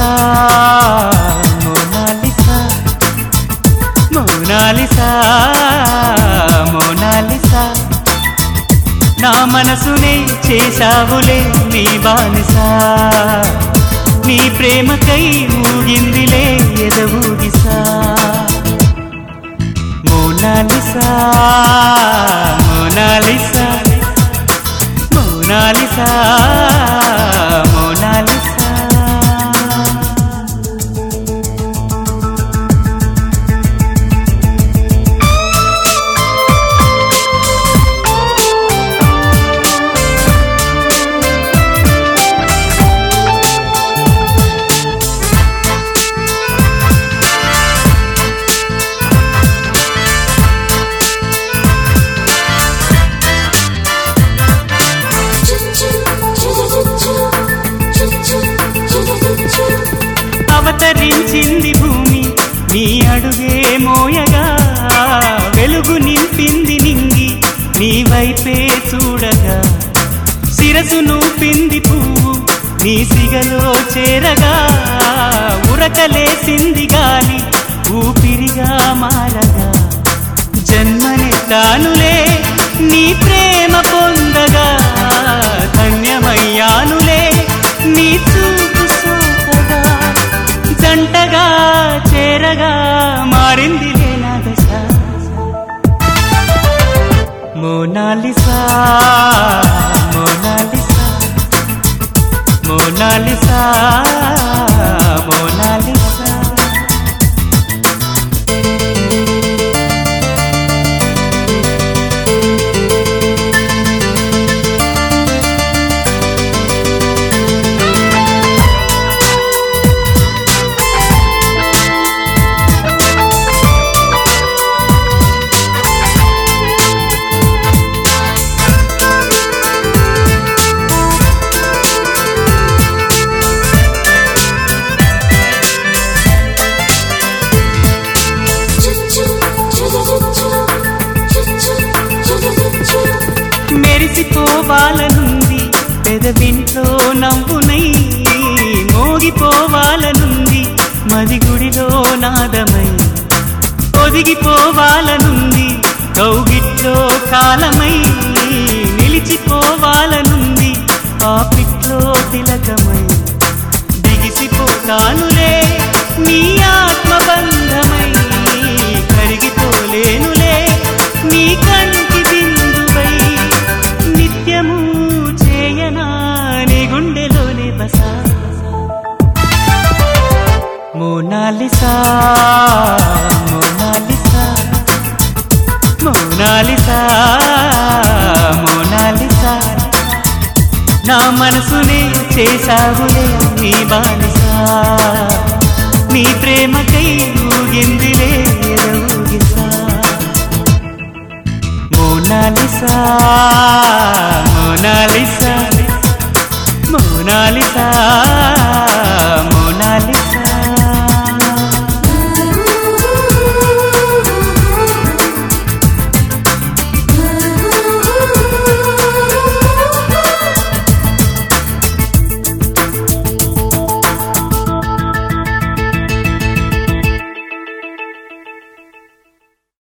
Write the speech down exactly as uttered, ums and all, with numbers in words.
Mona Lisa Mona Lisa Mona Lisa నా మనసునే చేశావులే నీ బానిసా నీ ప్రేమకై ఊగిందిలే ఎదవూగిసా మోనాలిసా మోనాలిసా మోనాలిసా మోనాలిసా అవతరించింది భూమి నీ అడుగే మోయగా వెలుగు నింపింది నింగి నీ వైపే చూడగా శిరసు నూపింది పువ్వు నీ సిగలో చేరగా ఉరకలేసింది గాలి ఊపిరిగా మారగా జన్మనెత్తానులే నీ ప్రేమ పొందగా ధన్యమయ్యానులే నీ చూపు సోకగా జంటగా చేరగా మారిందిలే నా దశ మోనాలిసా మోనాలిసా మోనాలిసా మోనాలిసా మెరిసిపోవాలనుంది పెదవింట్లో నవ్వునై మోగిపోవాలనుంది మదిగుడిలో నాదమై ఒదిగిపోవాలనుంది కౌగిట్లో కాలమై నిలిచిపోవాలనుంది పాపిట్లో తిలకమై దిగిసిపోతానులే నీ ఆత్మబంధమై కరిగిపోలేనులే నీ కంటి బిందువై నిత్యము చేయనా నీ గుండెలోనే బసా మోనాలిసా మోనాలిసా మోనాలిసా మోనాలిసా నా మనసునే చేశావులే నీ బానిసా నీ ప్రేమకై ఊగిందిలే ఎదవూగిసా మోనాలిసా మోనాలిసా మోనాలిసా